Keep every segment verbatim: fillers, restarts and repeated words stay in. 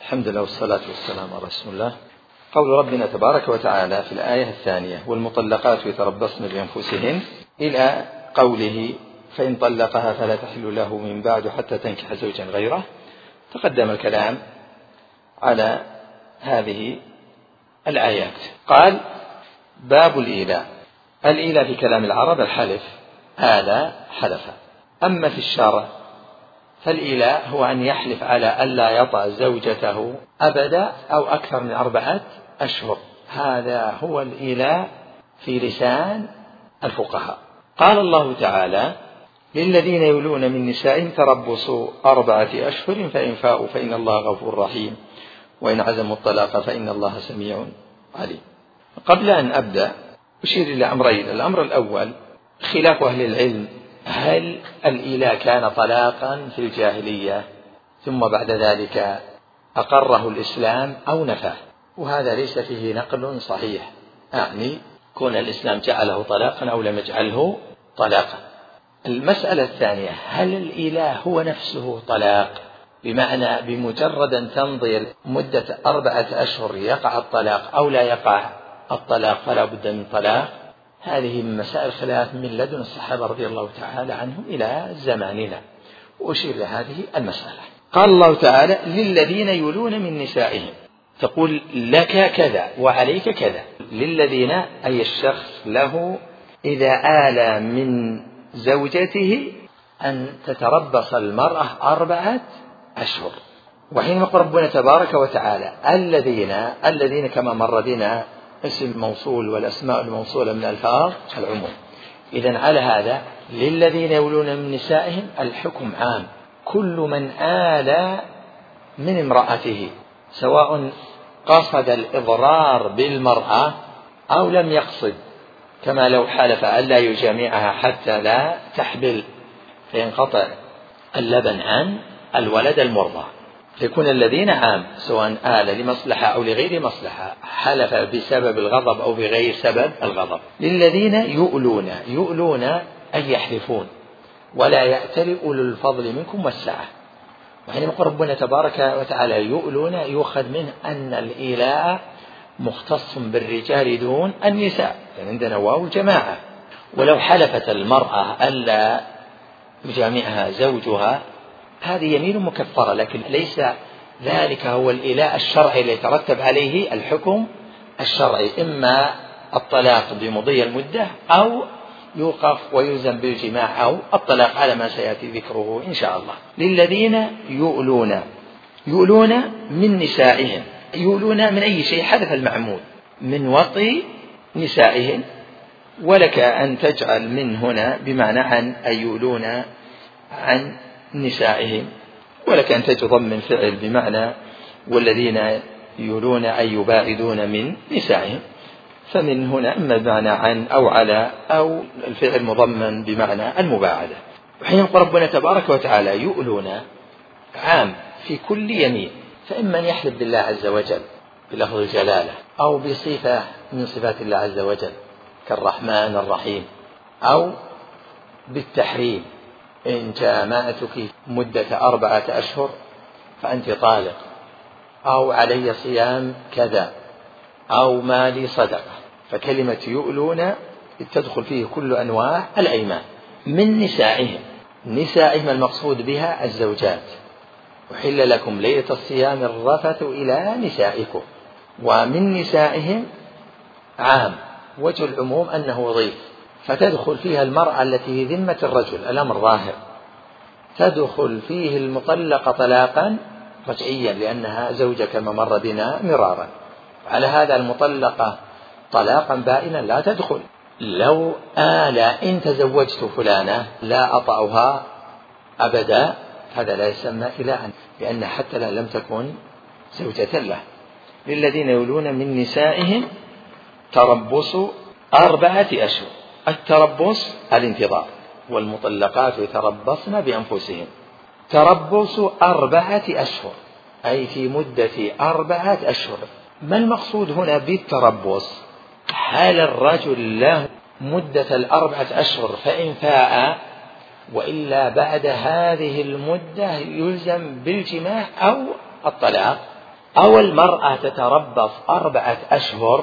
الحمد لله والصلاة والسلام على رسول الله. قول ربنا تبارك وتعالى في الآية الثانية: والمطلقات يتربصن بأنفسهن، إلى قوله: فإن طلقها فلا تحل له من بعد حتى تنكح زوجا غيره. تقدم الكلام على هذه الآيات. قال: باب الإيلاء. الإيلاء في كلام العرب الحلف، آلى حلف. أما في الشرع فالإيلاء هو أن يحلف على ألا يطأ زوجته أبدا أو أكثر من أربعة أشهر. هذا هو الإيلاء في لسان الفقهاء. قال الله تعالى: للذين يولون من نسائهم تربصوا أربعة أشهر فإن فاءوا فإن الله غفور رحيم وإن عزموا الطلاق فإن الله سميع عليم. قبل أن أبدأ أشير إلى أمرين. الأمر الأول خلاف أهل العلم: هل الإيلاء كان طلاقا في الجاهلية ثم بعد ذلك أقره الإسلام أو نفاه؟ وهذا ليس فيه نقل صحيح، يعني كون الإسلام جعله طلاقا أو لم يجعله طلاقا. المسألة الثانية: هل الإيلاء هو نفسه طلاق، بمعنى بمجرد أن تمضي مدة أربعة أشهر يقع الطلاق أو لا يقع الطلاق فلا بد من طلاق؟ هذه من مسائل خلاف من لدن الصحابة رضي الله تعالى عنهم إلى زماننا، وأشير لهذه المسألة. قال الله تعالى: للذين يولون من نسائهم، تقول لك كذا وعليك كذا. للذين أي الشخص له إذا آل من زوجته أن تتربص المرأة أربعة أشهر. وحين يقول ربنا تبارك وتعالى الذين الذين كما مر بنا اسم موصول، والأسماء الموصولة من ألفاظ العموم. إذن على هذا للذين يولون من نسائهم الحكم عام، كل من آل من امرأته سواء قصد الإضرار بالمرأة أو لم يقصد، كما لو حلف ألا يجامعها حتى لا تحبل فينقطع اللبن عن الولد المرضع، يكون الذين عام سواء آل لمصلحة أو لغير مصلحة، حلف بسبب الغضب أو بغير سبب الغضب. للذين يؤلون، يؤلون أي يحلفون، ولا يأتل أولو الفضل منكم والسعة. وحينما يقول ربنا تبارك وتعالى يؤلون يؤخذ منه أن الإيلاء مختص بالرجال دون النساء، يعني عندنا واو الجماعة. ولو حلفت المرأة ألا يجامعها زوجها هذه يمين مكفرة، لكن ليس ذلك هو الإيلاء الشرعي الذي يترتب عليه الحكم الشرعي، إما الطلاق بمضي المدة أو يوقف ويلزم بالجماع أو الطلاق على ما سيأتي ذكره إن شاء الله. للذين يؤلون، يؤلون من نسائهم، يؤلون من أي شيء حدث المعمول من وطئ نسائهم، ولك أن تجعل من هنا بمعنى عن، أي يؤلون عن نسائهم، ولك أن تضمن فعل بمعنى والذين يولون أي يباعدون من نسائهم، فمن هنا إما بمعنى عن أو على أو الفعل مضمن بمعنى المباعدة. وحين يقول ربنا تبارك وتعالى يؤلون عام في كل يمين، فإما أن يحلف بالله عز وجل بلفظ الجلالة أو بصفة من صفات الله عز وجل كالرحمن الرحيم، أو بالتحريم: إن جامعتك مدة أربعة أشهر فأنت طالق، أو علي صيام كذا، أو مالي صدقة. فكلمة يؤلون تدخل فيه كل أنواع الأيمان. من نسائهم، نسائهم المقصود بها الزوجات. وحل لكم ليلة الصيام الرفث إلى نسائكم. ومن نسائهم عام، وجه العموم أنه ضيف، فتدخل فيها المرأة التي في ذمة الرجل، الأمر ظاهر، تدخل فيه المطلقة طلاقا رجعيا لأنها زوجة كما مر بنا مرارا. على هذا المطلقة طلاقا بائنا لا تدخل. لو آل إن تزوجت فلانة لا أطأها أبدا، هذا لا يسمى إلاء، لأن حتى لا لم تكن زوجة له. للذين يولون من نسائهم تربص أربعة أشهر. التربص الانتظار، والمطلقات يتربصن بأنفسهم. تربص أربعة أشهر أي في مدة أربعة أشهر. ما المقصود هنا بالتربص؟ هل الرجل له مدة الأربعة أشهر فإن فاء وإلا بعد هذه المدة يلزم بالجماع أو الطلاق؟ أو المرأة تتربص أربعة أشهر،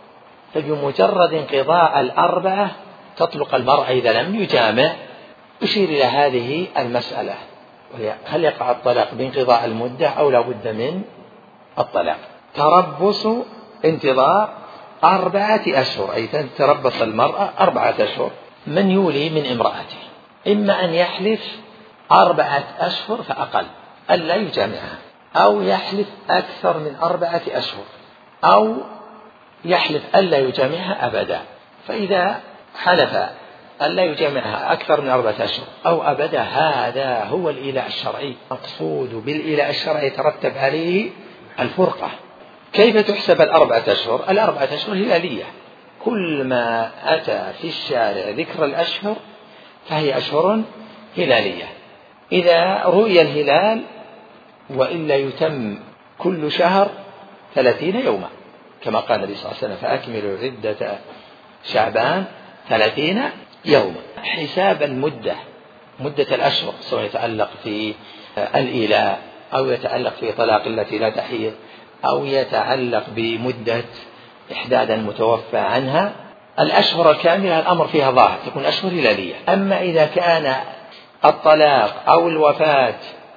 فبمجرد انقضاء الأربعة تطلق المرأة إذا لم يجامع. أشير إلى هذه المسألة، هل يقع الطلاق بانقضاء المدة أو لا بد من الطلاق؟ تربص انتظار أربعة أشهر، أي تتربص المرأة أربعة أشهر. من يولي من امرأته إما أن يحلف أربعة أشهر فأقل ألا يجامعها، أو يحلف أكثر من أربعة أشهر، أو يحلف ألا يجامعها أبدا. فإذا حلف ألا يجامعها أكثر من أربعة أشهر أو أبدا، هذا هو الإيلاء الشرعي. مقصود بالإيلاء الشرعي يترتب عليه الفرقة. كيف تحسب الأربعة أشهر؟ الأربعة أشهر هلالية، كل ما أتى في الشارع ذكر الأشهر فهي أشهر هلالية. إذا رؤي الهلال وإلا يتم كل شهر ثلاثين يوما، كما قال النبي صلى الله عليه وسلم: فأكملوا عدة شعبان ثلاثين يوما. حساب المدة، مدة الأشهر، سواء يتعلق في الإيلاء أو يتعلق في طلاق التي لا تحيض أو يتعلق بمدة إحداد المتوفى عنها، الأشهر الكاملة الأمر فيها ظاهر، تكون أشهر هلالية. أما إذا كان الطلاق أو الوفاة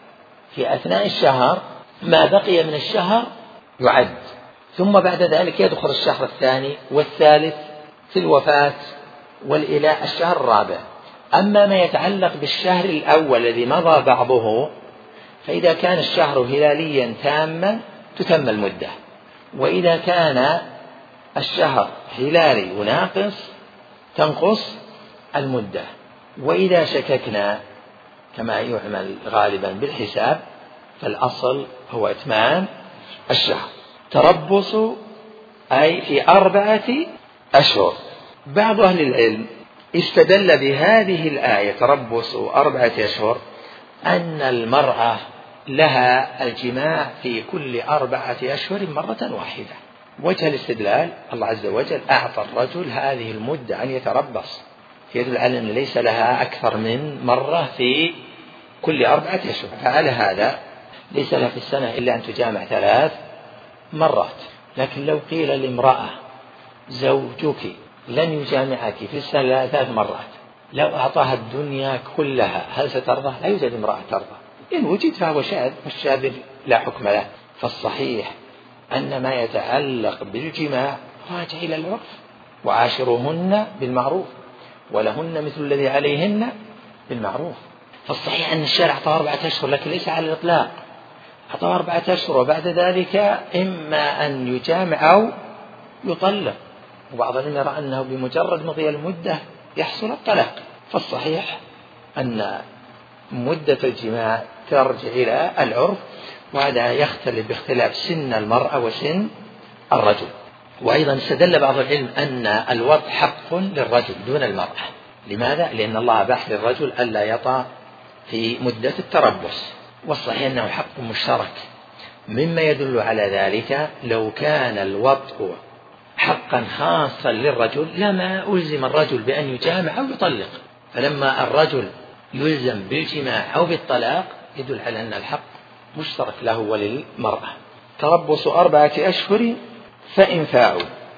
في أثناء الشهر، ما بقي من الشهر يعد، ثم بعد ذلك يدخل الشهر الثاني والثالث في الوفاة والإيلاء الشهر الرابع. أما ما يتعلق بالشهر الأول الذي مضى بعضه، فإذا كان الشهر هلاليا تاما تتم المدة، وإذا كان الشهر هلالي وناقص تنقص المدة. وإذا شككنا كما يعمل غالبا بالحساب، فالأصل هو إتمام الشهر. تربص أي في أربعة أشهر. بعض أهل العلم استدل بهذه الآية تربص أربعة أشهر أن المرأة لها الجماع في كل أربعة أشهر مرة واحدة. وجه الاستدلال: الله عز وجل أعطى الرجل هذه المدة أن يتربص، يدل على أن ليس لها أكثر من مرة في كل أربعة أشهر، فعلى هذا ليس لها في السنة إلا أن تجامع ثلاث مرات. لكن لو قيل لامرأة: زوجك لن يجامعك في السنة ثلاث مرات، لو أعطاها الدنيا كلها هل سترضى؟ لا يوجد امرأة ترضى. إن وجد فهو شاذ، والشاذ لا حكم له. فالصحيح أن ما يتعلق بالجماع راجع إلى العرف: وعاشروهن بالمعروف ولهن مثل الذي عليهن بالمعروف. فالصحيح أن الشارع أعطى أربعة أشهر، لكن ليس على الإطلاق، أعطى أربعة أشهر وبعد ذلك إما أن يجامع أو يطلق. وبعض العلماء يرى أنه بمجرد مضي المدة يحصل الطلاق. فالصحيح أن مدة الجماع ترجع إلى العرف، وهذا يختلف باختلاف سن المرأة وسن الرجل. وأيضا استدل بعض العلم أن الوطء حق للرجل دون المرأة. لماذا؟ لأن الله أباح للرجل ألا يطأ في مدة التربص، والصحيح أنه حق مشترك. مما يدل على ذلك لو كان الوطء حقا خاصا للرجل لما ألزم الرجل بأن يجامع أو يطلق، فلما الرجل يلزم بالجماع أو بالطلاق يدل على أن الحق مشترك له وللمرأة. تربص أربعة أشهر فإن فاءوا،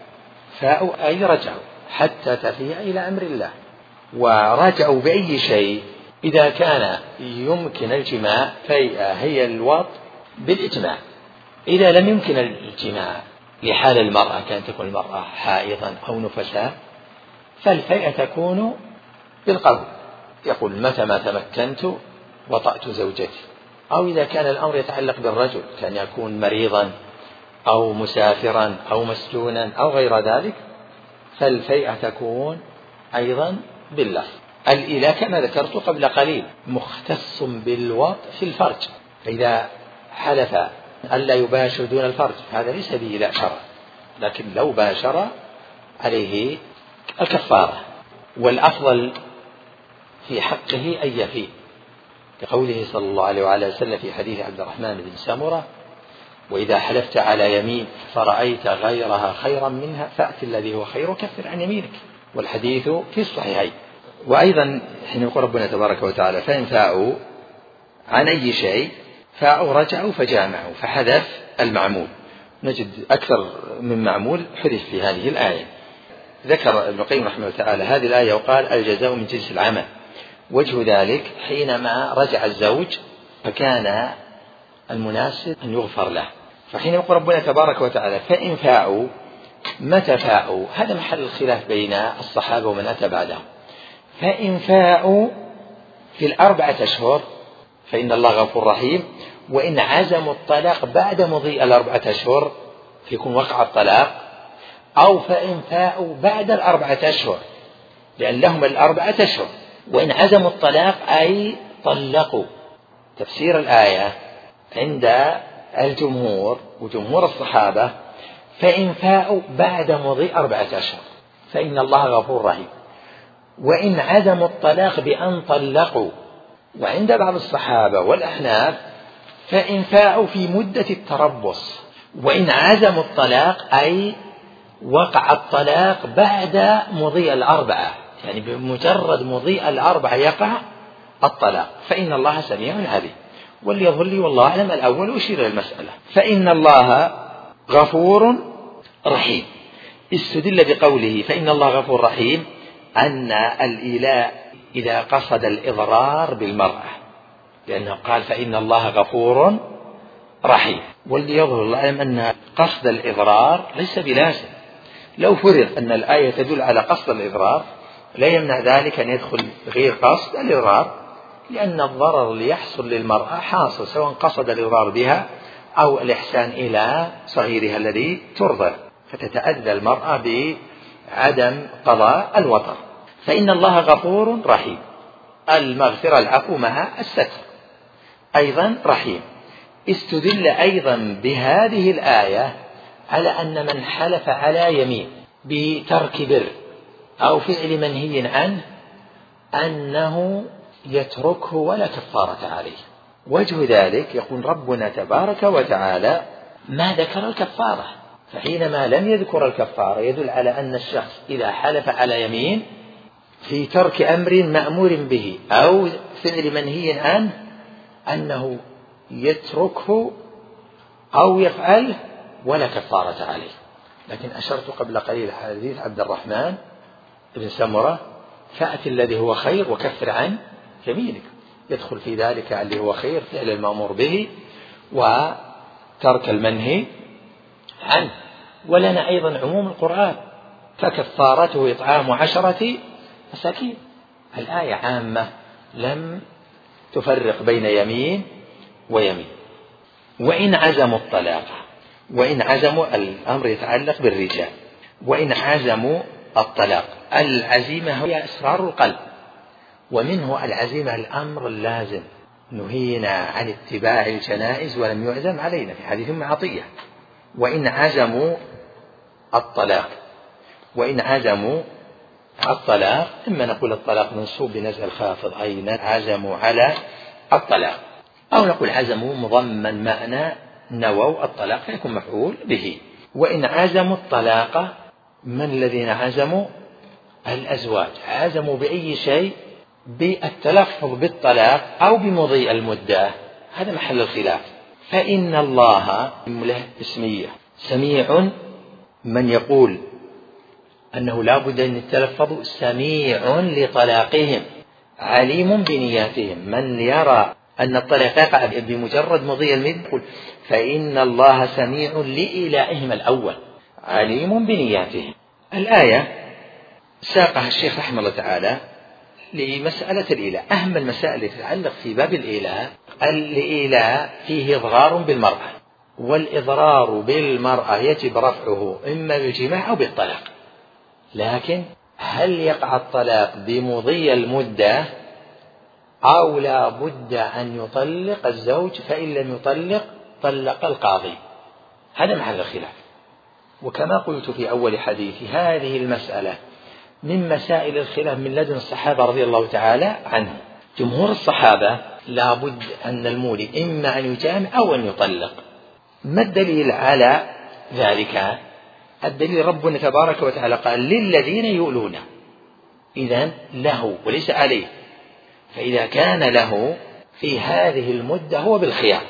فاءوا أي رجعوا حتى تفيء إلى أمر الله. ورجعوا بأي شيء؟ إذا كان يمكن الجماع فيئة هي الوط بالإجماع. إذا لم يمكن الجماع لحال المرأة، كان تكون المرأة حائضا أو نفساء، فالفيئة تكون بالقول، يقول: متى ما تمكنت وطأت زوجتي. أو إذا كان الأمر يتعلق بالرجل، كان يكون مريضا أو مسافرا أو مسجونا أو غير ذلك، فالفيئة تكون أيضا باللفظ. الإله كما ذكرت قبل قليل مختص بالوطء في الفرج، فإذا حلف ألا يباشر دون الفرج هذا ليس بإله شرع، لكن لو باشر عليه الكفارة. والأفضل في حقه أن يفي، كقوله صلى الله عليه وعلى وسلم في حديث عبد الرحمن بن سمرة: وإذا حلفت على يمين فرأيت غيرها خيرا منها فأت الذي هو خير وكفر عن يمينك. والحديث في الصحيحين. وأيضا حين يقول ربنا تبارك وتعالى: فإن فاءوا عن أي شيء، فاءوا رجعوا فجامعوا، فحذف المعمول. نجد أكثر من معمول حدث في هذه الآية. ذكر ابن القيم رحمه الله تعالى هذه الآية وقال الجزاء من جنس العمل. وجه ذلك حينما رجع الزوج فكان المناسب أن يغفر له، فحين يقول ربنا تبارك وتعالى فإن فاءوا، متى فاءوا؟ هذا محل الخلاف بين الصحابة ومن أتى بعدهم. فإن فاءوا في الأربعة أشهر فإن الله غفور رحيم، وإن عزموا الطلاق بعد مضي الأربعة أشهر فيكون وقع الطلاق، أو فإن فاءوا بعد الأربعة أشهر لأن لهم الأربعة أشهر، وإن عزموا الطلاق أي طلقوا. تفسير الآية عند الجمهور وجمهور الصحابة فإن فاءوا بعد مضي أربعة أشهر فإن الله غفور رحيم، وإن عزموا الطلاق بأن طلقوا. وعند بعض الصحابة والأحناف فإن فاءوا في مدة التربص، وإن عزموا الطلاق أي وقع الطلاق بعد مضي الأربعة، يعني بمجرد مضي الأربعة يقع الطلاق، فإن الله سميع عليم. واللي يظهر لي والله أعلم الأول أشير إلى المسألة. فإن الله غفور رحيم استدل بقوله فإن الله غفور رحيم أن الإيلاء إذا قصد الإضرار بالمرأة، لأنه قال فإن الله غفور رحيم. واللي يظهر العلم أن قصد الإضرار ليس بلازم. لو فرض أن الآية تدل على قصد الإضرار لا يمنع ذلك أن يدخل غير قصد الإضرار، لأن الضرر اللي يحصل للمرأة حاصل سواء قصد الإضرار بها أو الإحسان إلى صغيرها الذي ترضع، فتتأذى المرأة بعدم قضاء الوطر. فإن الله غفور رحيم، المغفرة العفو مع الستر، أيضا رحيم. استدل أيضا بهذه الآية على أن من حلف على يمين بترك بر أو فعل منهي عنه أنه يتركه ولا كفارة عليه. وجه ذلك يقول ربنا تبارك وتعالى ما ذكر الكفارة، فحينما لم يذكر الكفارة يدل على أن الشخص إذا حلف على يمين في ترك أمر مأمور به أو فعل منهي عنه أنه يتركه أو يفعله ولا كفارة عليه. لكن أشرت قبل قليل حديث عبد الرحمن بن سمرة فأت الذي هو خير وكفر عن يمينك، يدخل في ذلك اللي هو خير فعل المأمور به وترك المنهي عنه. ولنا أيضا عموم القرآن فكفارته إطعام عشرة مساكين، الآية عامة لم تفرق بين يمين ويمين. وإن عزموا الطلاق، وإن عزموا الأمر يتعلق بالرجال، وإن عزموا الطلاق العزيمة هي إصرار القلب، ومنه العزيمة الأمر اللازم، نهينا عن اتباع الجنائز ولم يعزم علينا في حديث أم عطية. وإن عزموا الطلاق، وإن عزموا الطلاق إما نقول الطلاق منصوب بنزع الخافض أي عزموا على الطلاق، أو نقول عزموا مضمن معنى نووا الطلاق فيكون مفعول به. وإن عزموا الطلاق من الذين عزموا؟ الأزواج، عزموا بأي شيء؟ بالتلفظ بالطلاق أو بمضي المدة، هذا محل الخلاف. فإن الله له اسمية سميع، من يقول أنه لا بد أن يتلفظوا سميع لطلاقهم عليم بنياتهم، من يرى أن الطلاق يقع بمجرد مضي المد يقول فإن الله سميع لإيلائهم الأول عليم بنياتهم. الآية ساقها الشيخ رحمه الله تعالى لمسألة الإيلاء. أهم المسائل التي تتعلق في باب الإيلاء، الإيلاء فيه إضرار بالمرأة، والإضرار بالمرأة يجب رفعه إما بالجماع أو بالطلاق، لكن هل يقع الطلاق بمضي المدة أو لا بد أن يطلق الزوج؟ فإن لم يطلق طلق القاضي، هذا محل الخلاف. وكما قلت في أول حديثي هذه المسألة من مسائل الخلاف من لدن الصحابة رضي الله تعالى عنهم. جمهور الصحابة لا بد أن المولي إما أن يجامع أو أن يطلق. ما الدليل على ذلك؟ الدليل ربنا تبارك وتعالى قال للذين يؤلون، إذن له وليس عليه، فإذا كان له في هذه المدة هو بالخيار،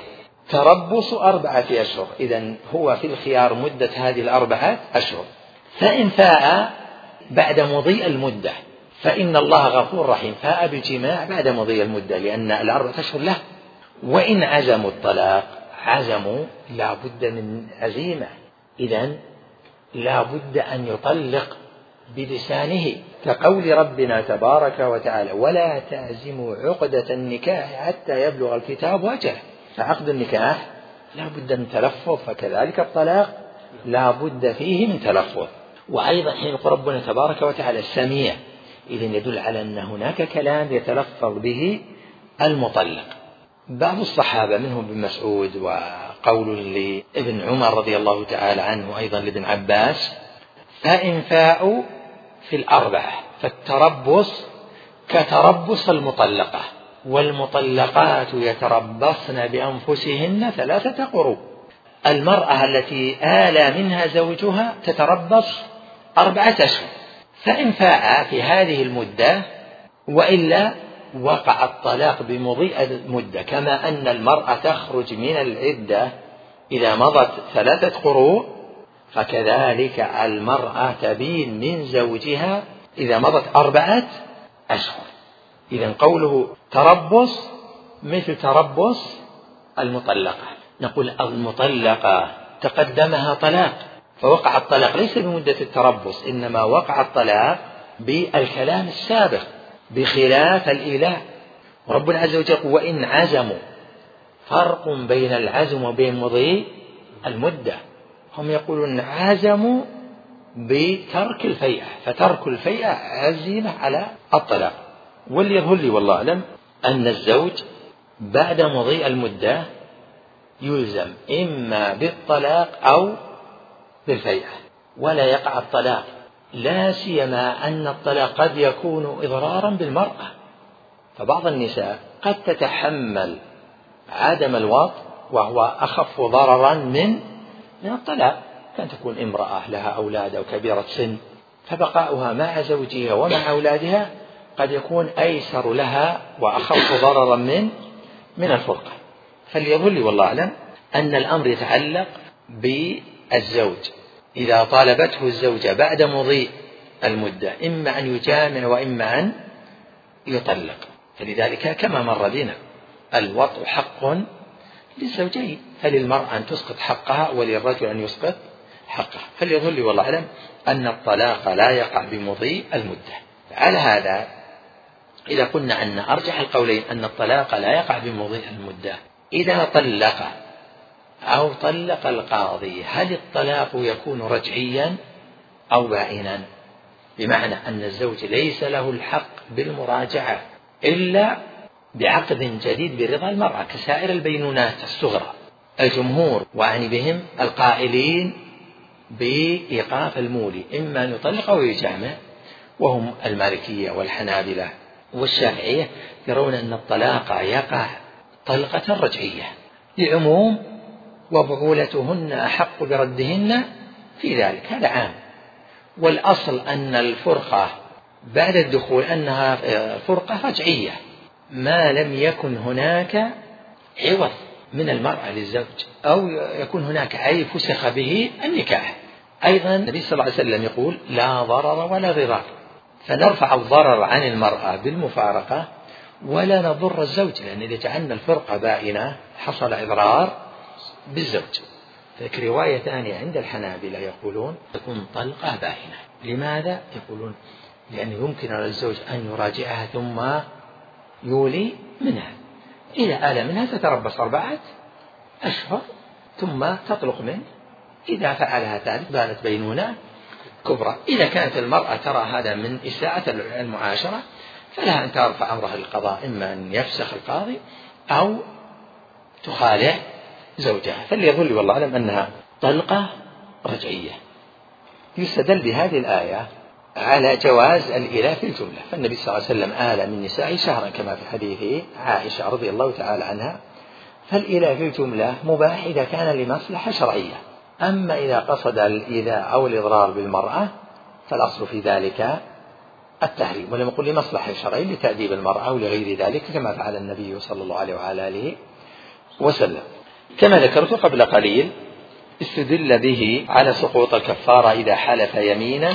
تربص أربعة أشهر، إذن هو في الخيار مدة هذه الأربعة أشهر. فإن فاء بعد مضي المدة فإن الله غفور رحيم، فاء بالجماع بعد مضي المدة لأن الأربعة أشهر له. وإن عزموا الطلاق، عزموا لا بد من عزيمة، إذن لا بد أن يطلق بلسانه، كقول ربنا تبارك وتعالى: ولا تعزموا عقدة النكاح حتى يبلغ الكتاب أجله. فعقد النكاح لا بد من تلفظ، فكذلك الطلاق لا بد فيه من تلفظ. وأيضا حين يقول ربنا تبارك وتعالى سميع، إذن يدل على أن هناك كلام يتلفظ به المطلق. بعض الصحابة منهم ابن مسعود، وقول لابن عمر رضي الله تعالى عنه، وأيضا لابن عباس: فإن فاءوا في الأربعة فالتربص كتربص المطلقة، والمطلقات يتربصن بأنفسهن ثلاثة قروء. المرأة التي آلى منها زوجها تتربص أربعة أشهر، فإن فاء في هذه المدة وإلا وقع الطلاق بمضي المدة، كما أن المرأة تخرج من العدة إذا مضت ثلاثة قروء، فكذلك المرأة تبين من زوجها إذا مضت أربعة أشهر. إذن قوله تربص مثل تربص المطلقة. نقول المطلقة تقدمها طلاق فوقع الطلاق ليس بمدة التربص، إنما وقع الطلاق بالكلام السابق بخلاف الإيلاء. وربنا عز وجل: وإن عزموا. فرق بين العزم وبين مضي المدة. هم يقولون عزموا بترك الفيئة، فترك الفيئة عزيمة على الطلاق. واللي يظهر لي والله أعلم أن الزوج بعد مضي المدة يلزم إما بالطلاق أو بالفيئة، ولا يقع الطلاق، لا سيما أن الطلاق قد يكون إضرارا بالمرأة. فبعض النساء قد تتحمل عدم الوطء وهو أخف ضررا من من الطلاق، كان تكون امرأة لها أولاد أو كبيرة سن، فبقاؤها مع زوجها ومع أولادها قد يكون أيسر لها وأخف ضررا من من الفرقة. فليظهر لي والله أعلم أن الأمر يتعلق بالزوج إذا طالبته الزوجة بعد مضي المدة إما أن يجامع وإما أن يطلق. فلذلك كما مر بنا الوطء حق للزوجين، فللمرأة أن تسقط حقها وللرجل أن يسقط حقه. فليظهر لي والله أعلم أن الطلاق لا يقع بمضي المدة. على هذا إذا قلنا أن أرجح القولين أن الطلاق لا يقع بمضي المدة، إذا طلق أو طلق القاضي هل الطلاق يكون رجعيا أو بائنا؟ بمعنى أن الزوج ليس له الحق بالمراجعة إلا بعقد جديد برضا المرأة كسائر البينونات الصغرى. الجمهور وأعني بهم القائلين بإيقاف المولي إما أن يطلق أو يجامع، وهم المالكية والحنابلة والشافعية يرون أن الطلاق يقع طلقة رجعية لعموم وبعولتهن أحق بردهن في ذلك، هذا عام. والأصل أن الفرقة بعد الدخول أنها فرقة رجعية ما لم يكن هناك عوض من المرأة للزوج أو يكون هناك عيب فسخ به النكاح. أيضا النبي صلى الله عليه وسلم يقول لا ضرر ولا ضرار، فنرفع الضرر عن المرأة بالمفارقة ولا نضر الزوج، لأن إذا جعلنا الفرقة بائنة حصل إضرار بالزوج. فك رواية ثانية عند الحنابلة يقولون تكون طلقة بائنة. لماذا؟ يقولون لأنه يمكن على الزوج أن يراجعها ثم يولي منها، إذا آل منها تتربص أربعة أشهر ثم تطلق منه، إذا فعلها ذلك بانت بينونة كبرى. إذا كانت المرأة ترى هذا من إساءة المعاشرة فلها أن ترفع أمرها للقضاء، إما أن يفسخ القاضي أو تخالع زوجها. فليظل والله أعلم أنها طلقة رجعية. يستدل بهذه الآية على جواز الإيلاء في الجملة، فالنبي صلى الله عليه وسلم آل من نساء شهرا كما في حديث عائشة رضي الله تعالى عنها. فالإيلاء في الجملة مباح إذا كان لمصلحة شرعية، أما إذا قصد الإيذاء أو الإضرار بالمرأة فالأصل في ذلك التحريم، ولم يقل لمصلحة شرعية لتأديب المرأة ولغير ذلك كما فعل النبي صلى الله عليه وعلى آله وسلم. كما ذكرت قبل قليل استدل به على سقوط الكفارة إذا حلف يمينا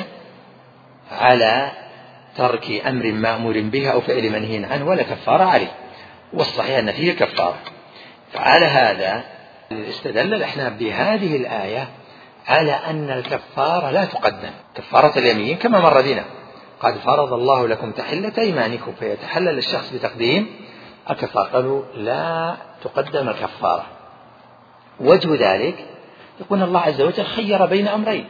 على ترك أمر مأمور به أو فعل منهي عنه ولا كفارة عليه، والصحيح أن فيه كفارة. فعلى هذا استدل الأحناف بهذه الآية على أن الكفارة لا تقدم، كفارة اليمين كما مر بنا قد فرض الله لكم تحلة أيمانكم، فيتحلل الشخص بتقديم الكفارة، قالوا لا تقدم الكفارة. وجه ذلك يكون الله عز وجل خير بين أمرين،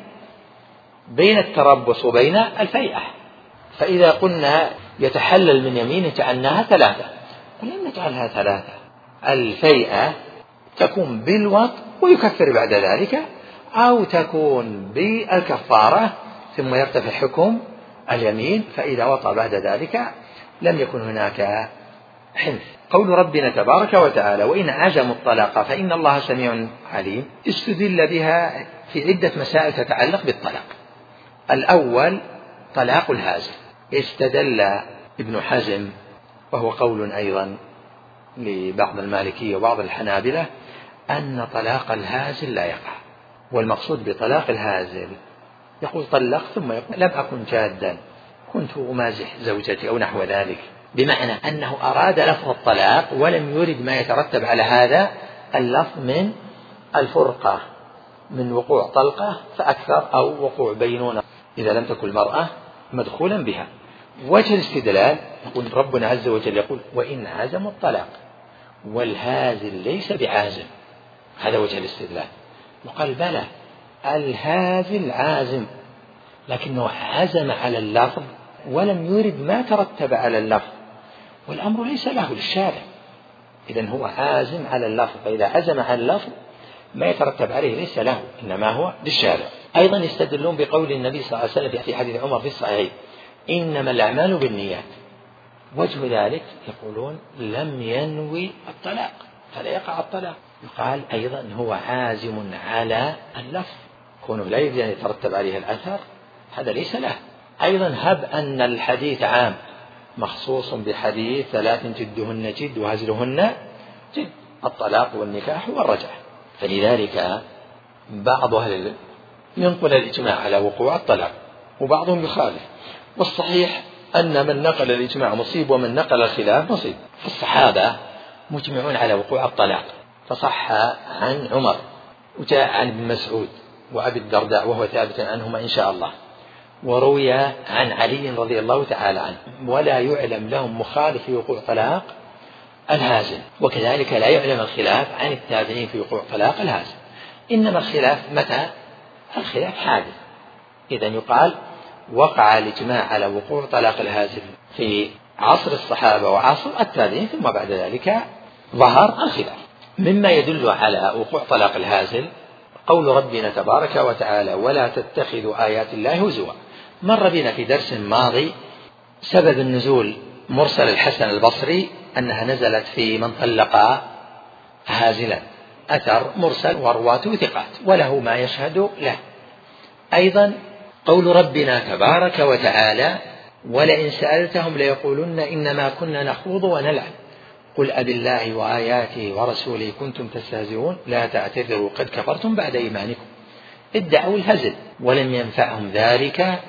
بين التربص وبين الفيئة. فإذا قلنا يتحلل من يمين جعلناها ثلاثة، ولم نجعلها ثلاثة، الفيئة تكون بالوط ويكفر بعد ذلك، أو تكون بالكفارة ثم يرتفع حكم اليمين، فإذا وطى بعد ذلك لم يكن هناك حنث. قول ربنا تبارك وتعالى وإن عزموا الطلاق فإن الله سميع عليم استدل بها في عدة مسائل تتعلق بالطلاق. الأول طلاق الهازل، استدل ابن حزم وهو قول أيضا لبعض المالكية وبعض الحنابلة أن طلاق الهازل لا يقع، والمقصود بطلاق الهازل يقول طلق ثم يقول لم أكن جادا كنت أمازح زوجتي أو نحو ذلك، بمعنى أنه أراد لفظ الطلاق ولم يرد ما يترتب على هذا اللفظ من الفرقة، من وقوع طلقة فأكثر أو وقوع بينونة إذا لم تكن المرأة مدخولا بها. وجه الاستدلال يقول ربنا عز وجل يقول وإن عزموا الطلاق، والهازل ليس بعازم، هذا وجه الاستدلال. وقال بلى الهازل عازم لكنه عزم على اللفظ ولم يرد ما ترتب على اللفظ، والأمر ليس له للشارع، إذن هو عازم على اللفظ، فإذا عزم على اللفظ ما يترتب عليه ليس له إنما هو للشارع. أيضا يستدلون بقول النبي صلى الله عليه وسلم في حديث عمر في الصحيح إنما الأعمال بالنيات، وجه ذلك يقولون لم ينوي الطلاق فلا يقع الطلاق. يقال أيضا هو عازم على اللفظ، كونه لا يريد أن يترتب عليه الأثر هذا ليس له. أيضا هب أن الحديث عام مخصوص بحديث ثلاث جدهن جد وهزلهن جد، الطلاق والنكاح والرجعة، فلذلك بعض أهل العلم ينقل الإجماع على وقوع الطلاق وبعضهم يخالف، والصحيح أن من نقل الإجماع مصيب ومن نقل الخلاف مصيب. فالصحابة مجمعون على وقوع الطلاق، فصح عن عمر وجاء عن ابن مسعود وأبي الدرداء وهو ثابت عنهما إن شاء الله، وروي عن علي رضي الله تعالى عنه، ولا يعلم لهم مخالف في وقوع طلاق الهازل، وكذلك لا يعلم الخلاف عن التابعين في وقوع طلاق الهازل، إنما الخلاف متى؟ الخلاف حادث. إذن يقال وقع الإجماع على وقوع طلاق الهازل في عصر الصحابة وعصر التابعين، ثم بعد ذلك ظهر الخلاف. مما يدل على وقوع طلاق الهازل قول ربنا تبارك وتعالى ولا تتخذوا آيات الله هزوا. مر بنا في درس ماضي سبب النزول مرسل الحسن البصري أنها نزلت في من طلق هازلا، أثر مرسل ورواته ثقات وله ما يشهد له. أيضا قول ربنا تبارك وتعالى ولئن سألتهم ليقولن إنما كنا نخوض ونلعب قل أبي الله وآياته ورسوله كنتم تستهزئون لا تعتذروا قد كفرتم بعد إيمانكم. ادعوا الهزل ولم ينفعهم ذلك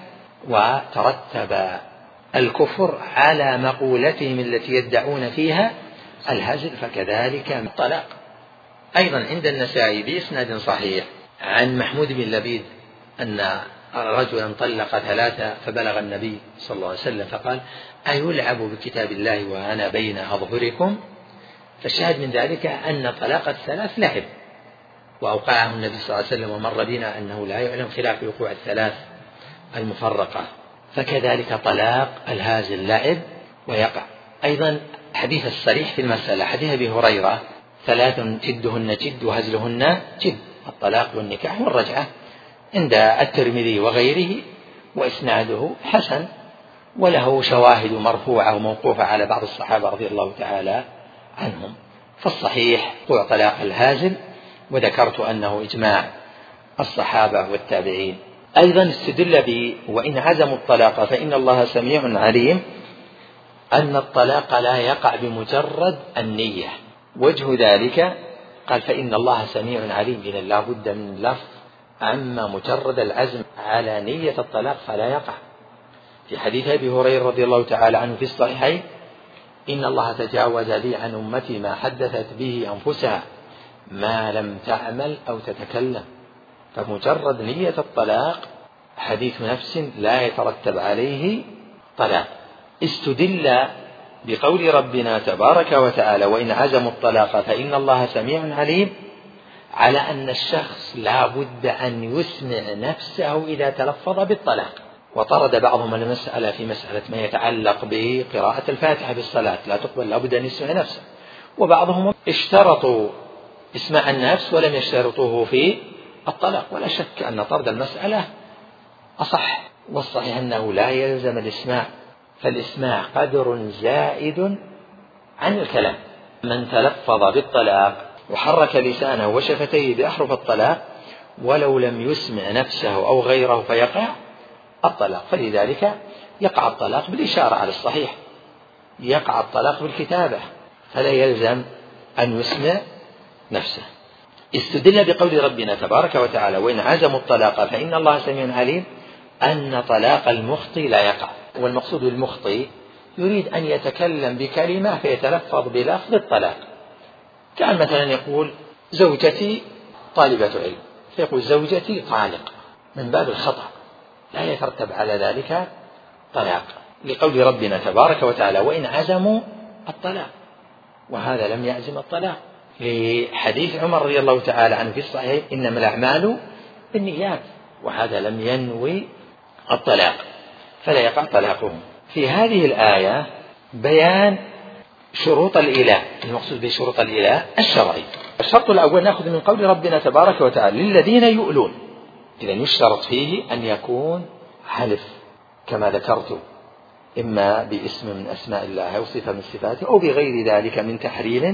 وترتب الكفر على مقولتهم التي يدعون فيها الهزل، فكذلك الطلاق. أيضا عند النسائي بإسناد صحيح عن محمود بن لبيد أن رجلا طلق ثلاثة فبلغ النبي صلى الله عليه وسلم فقال أيلعب بكتاب الله وأنا بين أظهركم؟ فالشاهد من ذلك أن طلاق الثلاث لعب، وأوقعه النبي صلى الله عليه وسلم، ومر بنا أنه لا يعلم خلاف وقوع الثلاث المفرقة، فكذلك طلاق الهازل لعب ويقع. أيضا حديث الصريح في المسألة حديث أبي هريرة ثلاث جدهن جد وهزلهن جد، الطلاق والنكاح والرجعة، عند الترمذي وغيره، وإسناده حسن وله شواهد مرفوعة وموقوفة على بعض الصحابة رضي الله تعالى عنهم. فالصحيح هو طلاق الهازل، وذكرت أنه إجماع الصحابة والتابعين. أيضا استدل به وإن عزموا الطلاق فإن الله سميع عليم أن الطلاق لا يقع بمجرد النية. وجه ذلك قال فإن الله سميع عليم، إذا لا بد من لفظ أما مجرد العزم على نية الطلاق فلا يقع. في حديث أبي هريرة رضي الله تعالى عنه في الصحيحين: إن الله تجاوز لي عن أمتي ما حدثت به أنفسها ما لم تعمل أو تتكلم. فمجرد نية الطلاق حديث نفس لا يترتب عليه طلاق. استدل بقول ربنا تبارك وتعالى: وإن عزموا الطلاق فإن الله سميع عليم، على أن الشخص لا بد أن يسمع نفسه إذا تلفظ بالطلاق. وطرد بعضهم المسألة في مسألة ما يتعلق بقراءة الفاتحة بالصلاة لا تقبل، لا بد أن يسمع نفسه. وبعضهم اشترطوا اسماع النفس ولم يشترطوه في الطلاق. ولا شك أن طرد المسألة أصح، والصحيح أنه لا يلزم الإسماع، فالإسماع قدر زائد عن الكلام. من تلفظ بالطلاق وحرك لسانه وشفتيه بأحرف الطلاق ولو لم يسمع نفسه أو غيره فيقع الطلاق. فلذلك يقع الطلاق بالإشارة على الصحيح، يقع الطلاق بالكتابة، فلا يلزم أن يسمع نفسه. استدل بقول ربنا تبارك وتعالى: وإن عزموا الطلاق فإن الله سميع عليم، أن طلاق المخطئ لا يقع. والمقصود بالمخطئ يريد أن يتكلم بكلمة فيتلفظ بلفظ الطلاق، كان مثلا يقول زوجتي طالبة علم، فيقول زوجتي طالق، من باب الخطأ لا يترتب على ذلك طلاق، لقول ربنا تبارك وتعالى: وإن عزموا الطلاق، وهذا لم يعزم الطلاق، لحديث عمر رضي الله تعالى عنه في الصحيح: إنما الأعمال بالنيات، وهذا لم ينوي الطلاق فلا يقع طلاقه. في هذه الآية بيان شروط الإله، المقصود بشروط الإله الشرعي. الشرط الأول نأخذ من قول ربنا تبارك وتعالى: للذين يؤلون، إذن يشترط فيه أن يكون حلف كما ذكرت، إما باسم من أسماء الله أو صفة من صفاته أو بغير ذلك من تحريم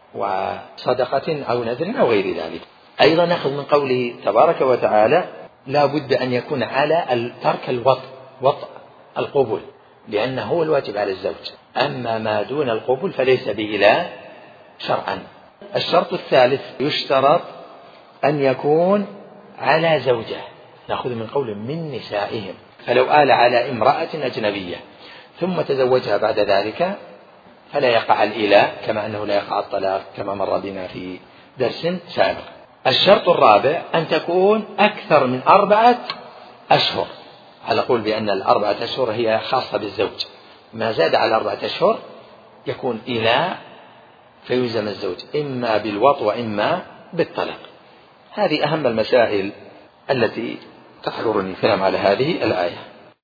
وصدقة أو نذر أو غير ذلك. أيضا نأخذ من قوله تبارك وتعالى: لا بد أن يكون على ترك الوطء، وطء القبول، لأنه هو الواجب على الزوج، أما ما دون القبول فليس بإله شرعا. الشرط الثالث يشترط أن يكون على زوجة، نأخذ من قول من نسائهم، فلو آل على امرأة أجنبية ثم تزوجها بعد ذلك فلا يقع الإله، كما أنه لا يقع الطلاق كما مر بنا في درس سابق. الشرط الرابع أن تكون أكثر من أربعة أشهر، على قول بأن الأربعة أشهر هي خاصة بالزوج، ما زاد على أربعة أشهر يكون إله فيلزم الزوج إما بالوطء وإما بالطلاق. هذه أهم المسائل التي تحضرني الكلام على هذه الآية.